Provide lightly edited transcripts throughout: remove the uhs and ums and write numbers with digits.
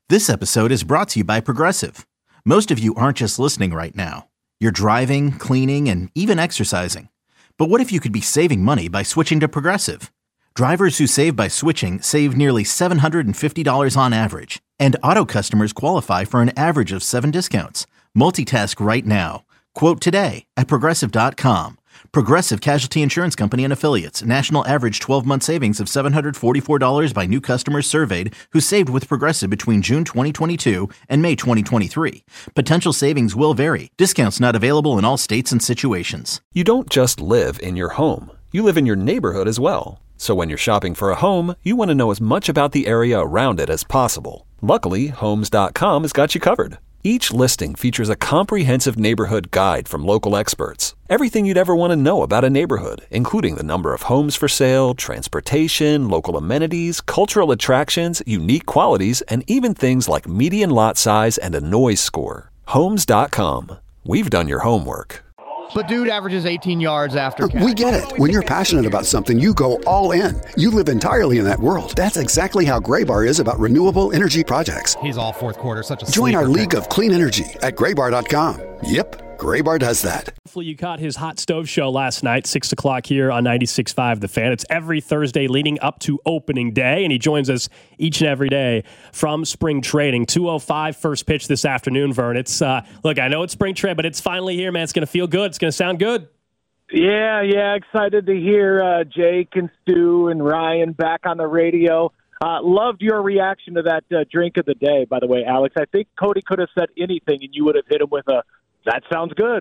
This episode is brought to you by Progressive. Most of you aren't just listening right now. You're driving, cleaning, and even exercising. But what if you could be saving money by switching to Progressive? Drivers who save by switching save nearly $750 on average. And auto customers qualify for an average of 7 discounts. Multitask right now. Quote today at Progressive.com. Progressive Casualty Insurance Company and Affiliates. National average 12-month savings of $744 by new customers surveyed who saved with Progressive between June 2022 and May 2023. Potential savings will vary. Discounts not available in all states and situations. You don't just live in your home. You live in your neighborhood as well. So when you're shopping for a home, you want to know as much about the area around it as possible. Luckily, Homes.com has got you covered. Each listing features a comprehensive neighborhood guide from local experts. Everything you'd ever want to know about a neighborhood, including the number of homes for sale, transportation, local amenities, cultural attractions, unique qualities, and even things like median lot size and a noise score. Homes.com. We've done your homework. But dude averages 18 yards after catch. We get it. When you're passionate about something, you go all in. You live entirely in that world. That's exactly how Graybar is about renewable energy projects. He's all fourth quarter, such a Join our sleeper league of clean energy at Graybar.com. Yep, Graybar does that. Hopefully you caught his Hot Stove Show last night, 6 o'clock here on 96.5 The Fan. It's every Thursday leading up to opening day, and he joins us each and every day from spring training. 2:05 first pitch this afternoon, Vern. It's look, I know it's spring training, but it's finally here, man. It's going to feel good. It's going to sound good. Yeah, excited to hear Jake and Stu and Ryan back on the radio. Loved your reaction to that drink of the day, by the way, Alex. I think Cody could have said anything, and you would have hit him with a, that sounds good.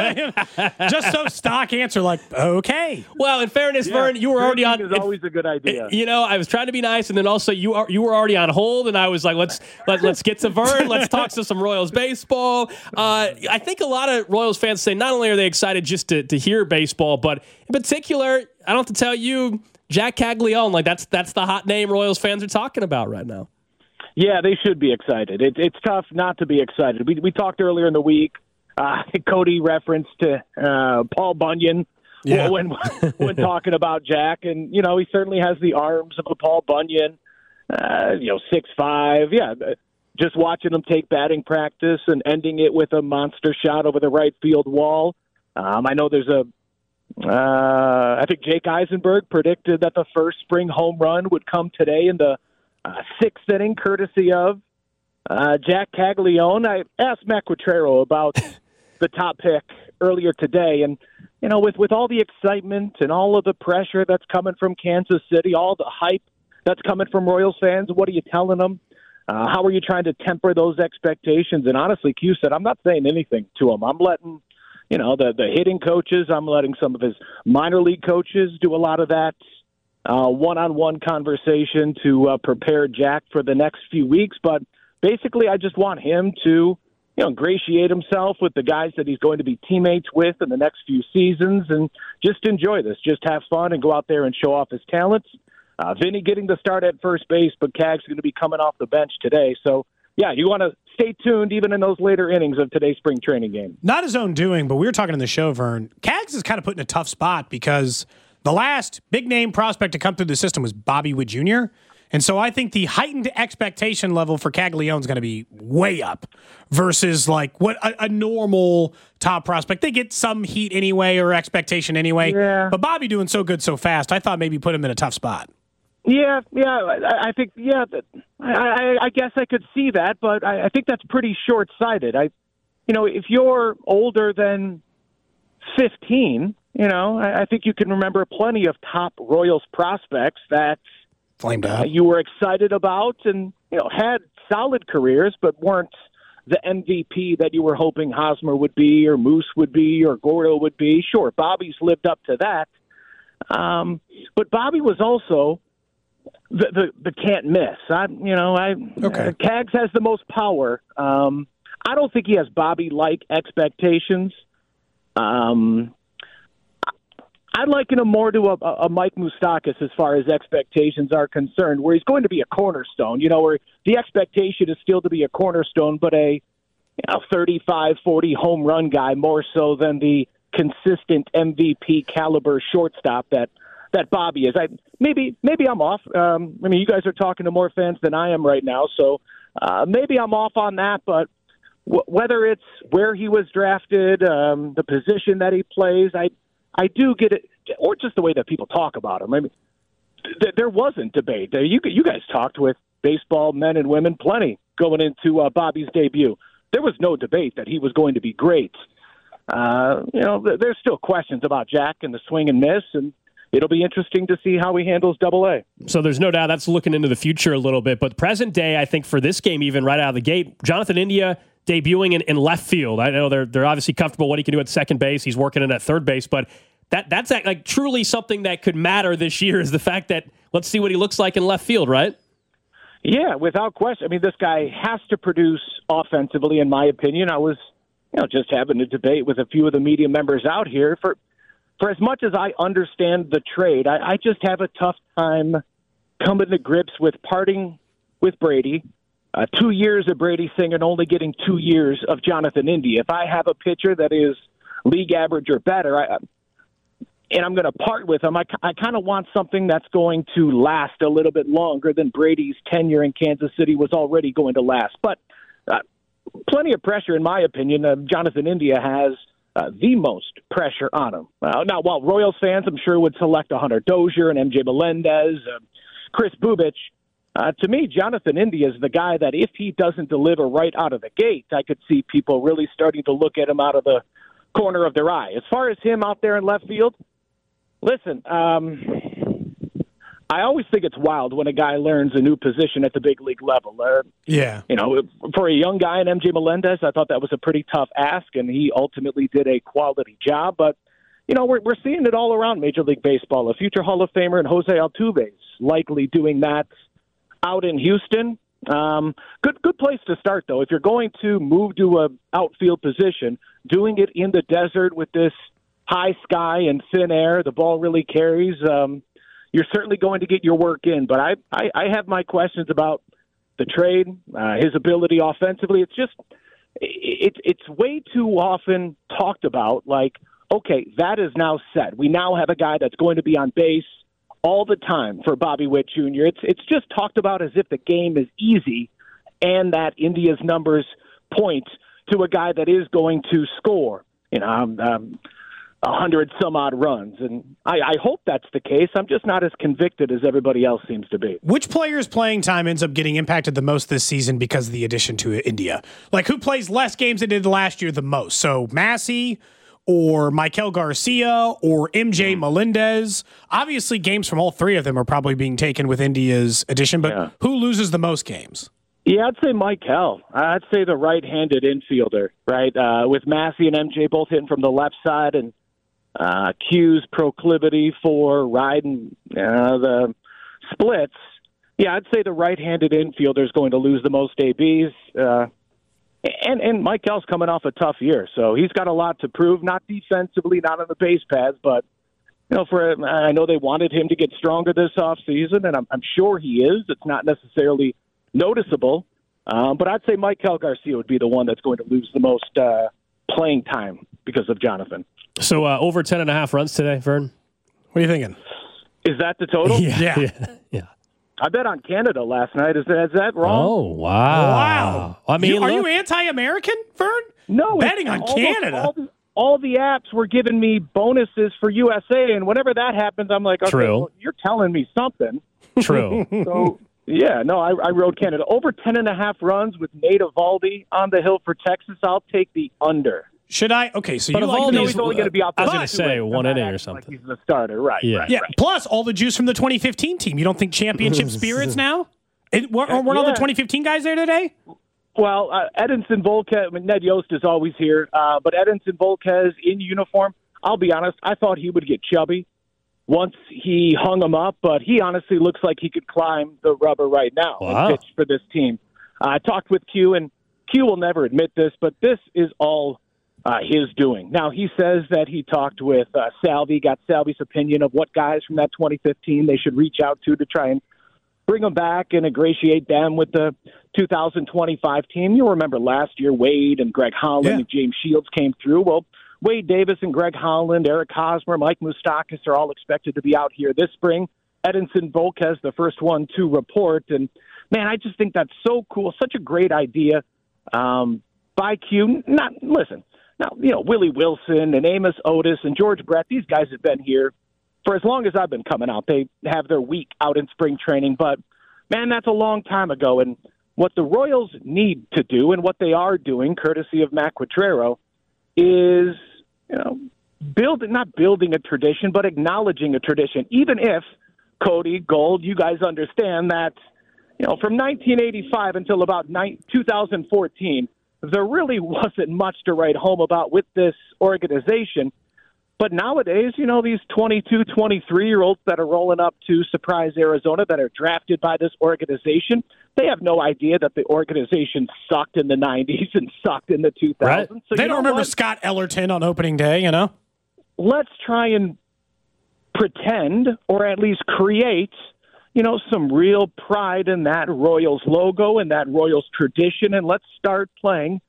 Just so stock answer, like, okay. Well, in fairness, Vern, you were already on. Is always a good idea. You know, I was trying to be nice, and then also you were already on hold, and I was like, let's get to Vern. Let's talk to some Royals baseball. I think a lot of Royals fans say not only are they excited just to hear baseball, but in particular, I don't have to tell you, Jack Caglione, like that's the hot name Royals fans are talking about right now. Yeah, they should be excited. It's tough not to be excited. We talked earlier in the week. Cody referenced to Paul Bunyan when talking about Jack, and you know he certainly has the arms of a Paul Bunyan. 6'5". Yeah, just watching him take batting practice and ending it with a monster shot over the right field wall. I know there's I think Jake Eisenberg predicted that the first spring home run would come today in the 6th inning, courtesy of Jack Caglione. I asked Matt Quatrero about the top pick earlier today, and you know, with all the excitement and all of the pressure that's coming from Kansas City, all the hype that's coming from Royals fans, what are you telling them? How are you trying to temper those expectations? And honestly, Q said, I'm not saying anything to him. I'm letting the hitting coaches, I'm letting some of his minor league coaches do a lot of that one-on-one conversation to prepare Jack for the next few weeks. But basically, I just want him to ingratiate himself with the guys that he's going to be teammates with in the next few seasons and just enjoy this. Just have fun and go out there and show off his talents. Vinny getting the start at first base, but Cag's going to be coming off the bench today. So, yeah, you want to stay tuned even in those later innings of today's spring training game. Not his own doing, but we were talking in the show, Vern. Cags is kind of put in a tough spot because the last big-name prospect to come through the system was Bobby Witt Jr., and so I think the heightened expectation level for Caglione is going to be way up versus like what a normal top prospect. They get some heat anyway or expectation anyway. Yeah. But Bobby doing so good so fast, I thought maybe put him in a tough spot. Yeah, I think, I guess I could see that, but I think that's pretty short-sighted. If you're older than 15, I think you can remember plenty of top Royals prospects that flamed out. You were excited about and, had solid careers, but weren't the MVP that you were hoping Hosmer would be or Moose would be or Gordo would be. Sure, Bobby's lived up to that. But Bobby was also the can't miss. Cags has the most power. I don't think he has Bobby-like expectations. I'd liken him more to a Mike Moustakas as far as expectations are concerned, where he's going to be a cornerstone, where the expectation is still to be a cornerstone, but a 35, 40 home run guy more so than the consistent MVP caliber shortstop that Bobby is. Maybe I'm off. You guys are talking to more fans than I am right now, so maybe I'm off on that, but whether it's where he was drafted, the position that he plays, I do get it, or just the way that people talk about him. I mean, there wasn't debate. You guys talked with baseball men and women plenty going into Bobby's debut. There was no debate that he was going to be great. There's still questions about Jack and the swing and miss, and it'll be interesting to see how he handles Double-A. So there's no doubt that's looking into the future a little bit. But present day, I think for this game, even right out of the gate, Jonathan India debuting in left field. I know they're obviously comfortable what he can do at second base. He's working in at third base, but that's like truly something that could matter this year is the fact that let's see what he looks like in left field, right? Yeah, without question. I mean, this guy has to produce offensively, in my opinion. I was, just having a debate with a few of the media members out here. For as much as I understand the trade, I just have a tough time coming to grips with parting with Brady. 2 years of Brady Singer and only getting 2 years of Jonathan India. If I have a pitcher that is league average or better, and I'm going to part with him, I kind of want something that's going to last a little bit longer than Brady's tenure in Kansas City was already going to last. But plenty of pressure, in my opinion. Jonathan India has the most pressure on him. Now, while Royals fans, I'm sure, would select a Hunter Dozier and MJ Melendez, Chris Bubich, to me, Jonathan India is the guy that if he doesn't deliver right out of the gate, I could see people really starting to look at him out of the corner of their eye. As far as him out there in left field, listen, I always think it's wild when a guy learns a new position at the big league level. For a young guy in MJ Melendez, I thought that was a pretty tough ask, and he ultimately did a quality job. But, we're seeing it all around Major League Baseball. A future Hall of Famer and Jose Altuve likely doing that out in Houston. Good place to start, though. If you're going to move to a outfield position, doing it in the desert with this high sky and thin air, the ball really carries. You're certainly going to get your work in. But I have my questions about the trade, his ability offensively. It's just it's way too often talked about like, okay, that is now set. We now have a guy that's going to be on base all the time for Bobby Witt Jr. It's just talked about as if the game is easy and that India's numbers point to a guy that is going to score, 100 some odd runs. And I hope that's the case. I'm just not as convicted as everybody else seems to be. Which player's playing time ends up getting impacted the most this season because of the addition to India? Like who plays less games than did last year the most? So Massey or Michael Garcia or MJ Melendez. Obviously, games from all three of them are probably being taken with India's addition, but who loses the most games? Yeah, I'd say Michael. I'd say the right-handed infielder, right? With Massey and MJ both hitting from the left side and Q's proclivity for riding the splits. Yeah, I'd say the right-handed infielder is going to lose the most ABs. And Michael's coming off a tough year, so he's got a lot to prove, not defensively, not on the base paths, but I know they wanted him to get stronger this offseason, and I'm sure he is. It's not necessarily noticeable, but I'd say Michael Garcia would be the one that's going to lose the most playing time because of Jonathan. So over 10.5 runs today, Vern? What are you thinking? Is that the total? Yeah. I bet on Canada last night. Is that wrong? Oh, wow. I mean, are you anti-American, Vern? No. Betting on Canada. All the apps were giving me bonuses for USA, and whenever that happens, I'm like, okay, well, you're telling me something. True. So, yeah, no, I rode Canada. Over 10.5 runs with Nate Eovaldi on the hill for Texas. I'll take the under. Should I? Okay, so but you like he's only going to be out there. I was going to say one inning or something. Like he's the starter, right? Yeah. Right. Plus all the juice from the 2015 team. You don't think championship spirits now? Weren't all the 2015 guys there today? Well, Edinson Volquez. I mean, Ned Yost is always here, but Edinson Volquez in uniform. I'll be honest. I thought he would get chubby once he hung him up, but he honestly looks like he could climb the rubber right now and pitch for this team. I talked with Q, and Q will never admit this, but this is all his doing. Now, he says that he talked with Salvi, got Salvi's opinion of what guys from that 2015 they should reach out to try and bring them back and ingratiate them with the 2025 team. You'll remember last year, Wade and Greg Holland and James Shields came through. Well, Wade Davis and Greg Holland, Eric Hosmer, Mike Moustakas are all expected to be out here this spring. Edinson Volquez, the first one to report, and man, I just think that's so cool. Such a great idea by Q. Now, Willie Wilson and Amos Otis and George Brett, these guys have been here for as long as I've been coming out. They have their week out in spring training, but, man, that's a long time ago. And what the Royals need to do and what they are doing, courtesy of Matt Quatraro, is, not building a tradition, but acknowledging a tradition. Even if, Cody, Gold, you guys understand that, from 1985 until about 2014, there really wasn't much to write home about with this organization. But nowadays, these 22, 23-year-olds that are rolling up to Surprise, Arizona, that are drafted by this organization, they have no idea that the organization sucked in the 90s and sucked in the 2000s. Right. So they don't remember Scott Ellerton on opening day, Let's try and pretend, or at least create, some real pride in that Royals logo and that Royals tradition, and let's start playing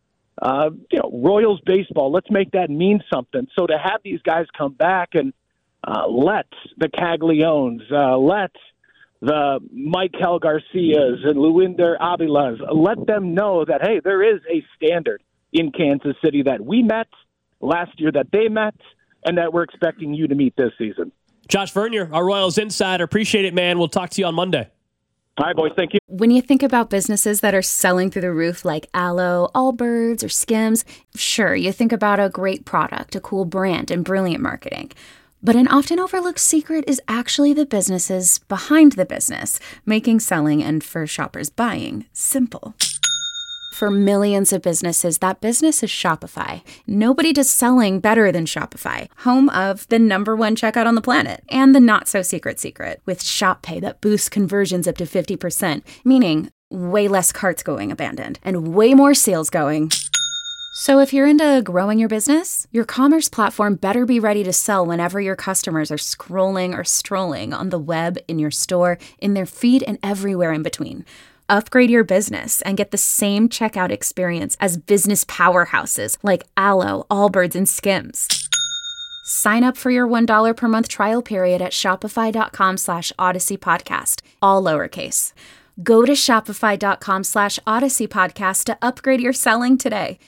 Royals baseball. Let's make that mean something. So to have these guys come back and let the Caglianes, let the Michael Garcias and Luinder Avilas, let them know that, hey, there is a standard in Kansas City that we met last year, that they met, and that we're expecting you to meet this season. Josh Vernier, our Royals insider. Appreciate it, man. We'll talk to you on Monday. All right, boys. Thank you. When you think about businesses that are selling through the roof like Aloe, Allbirds, or Skims, sure, you think about a great product, a cool brand, and brilliant marketing. But an often overlooked secret is actually the businesses behind the business, making selling and, for shoppers, buying simple. For millions of businesses, that business is Shopify. Nobody does selling better than Shopify, home of the #1 checkout on the planet and the not-so-secret secret with Shop Pay that boosts conversions up to 50%, meaning way less carts going abandoned and way more sales going. So if you're into growing your business, your commerce platform better be ready to sell whenever your customers are scrolling or strolling on the web, in your store, in their feed, and everywhere in between. Upgrade your business and get the same checkout experience as business powerhouses like Aloe, Allbirds, and Skims. Sign up for your $1 per month trial period at shopify.com/Odyssey Podcast, all lowercase. Go to shopify.com/Odyssey Podcast to upgrade your selling today.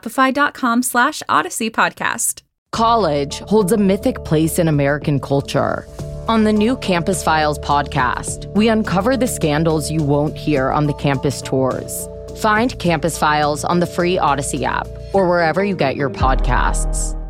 Shopify.com/Odyssey Podcast. College holds a mythic place in American culture. On the new Campus Files podcast, we uncover the scandals you won't hear on the campus tours. Find Campus Files on the free Odyssey app or wherever you get your podcasts.